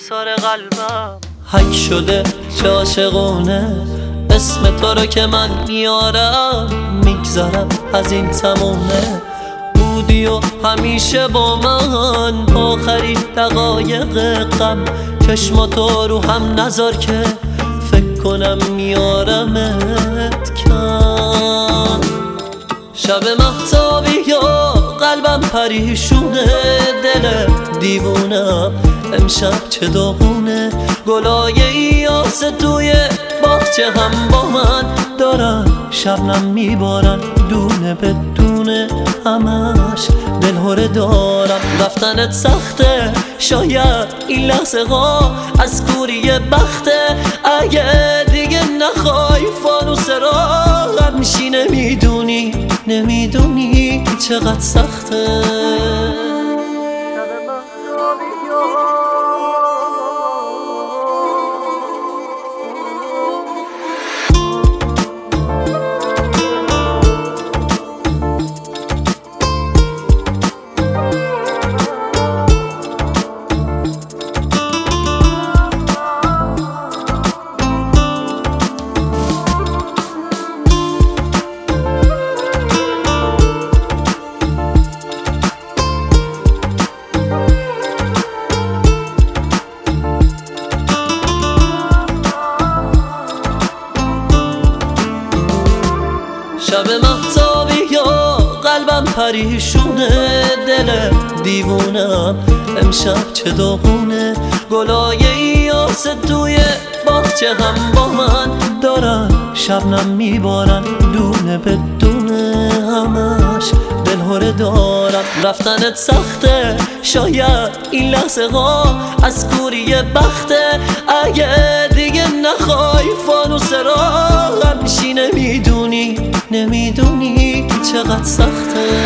حصار قلبم حک شده چه عاشقونه اسم تو رو که من میارم میگذرم از این تمومه بودی و همیشه با من آخرین دقایق غم چشماتو رو هم نذار که فکر کنم میارمت کم شب مهتابی یا قلبم پریشونه دل دیوونم امشب چه داغونه گلای یاس توی باغچه هم با من دارن شبنم میبارن دونه به دونه همش دلهوره دارم رفتنت سخته شاید این لحظه ها از کوری بخته اگه دیگه نخوای فانوس راحت میشی نمیدونی چقدر سخته شب مهتابی یا قلبم پریشونه دل دیوونم امشب چه داغونه گلای یاس توی باغچه هم با من دارن شبنم میبارن دونه به دونه همش دلهوره دارم رفتنت سخته شاید این لحظه ها از کوری بخته اگه دیگه نخوای فانوس راحت میشی نمیدونی چقدر سخته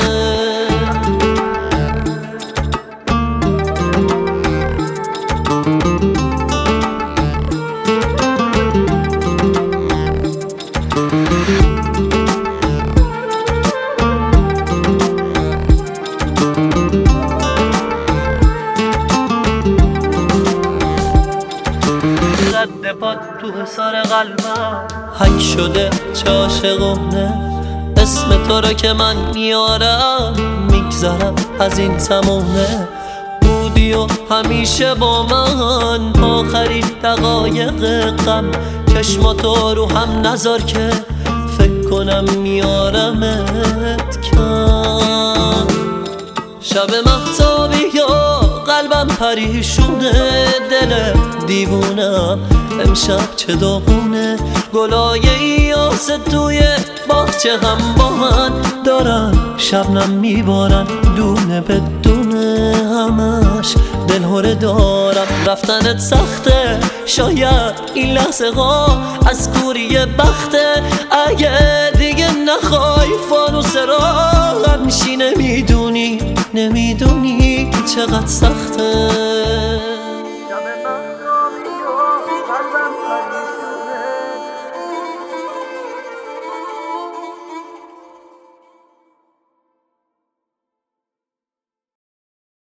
رد پاد تو حصار قلبم حک شده چه عاشقونه اسم تو رو که من میارم میگذرم از این تمومه بودی و همیشه با من آخرین دقایق غم چشماتو رو هم نذار که فکر کنم میارمت کم شب مهتابی یا قلبم پریشونه دل دیوونم امشب چه داغونه گلای یاس توی باغچه هم با من دارن شبنم میبارن دونه به دونه همش دلهوره دارم رفتنت سخته شاید این لحظه ها از کوری بخته اگه دیگه نخوای فانوس راحت میشی نمیدونی چقدر سخته